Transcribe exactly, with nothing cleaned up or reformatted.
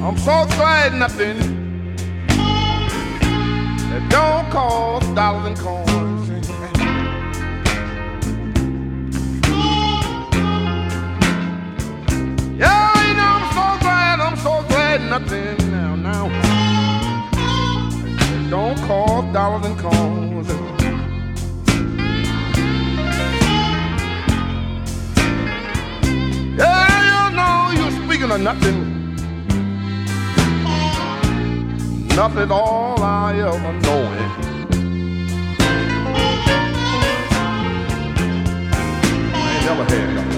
I'm so glad nothing that don't cost dollars and coins. Yeah, you know, I'm so glad, I'm so glad nothing now, now that don't cost dollars and coins. Yeah, you know, you're speaking of nothing. Nothing all I ever know. I ain't never had nothing.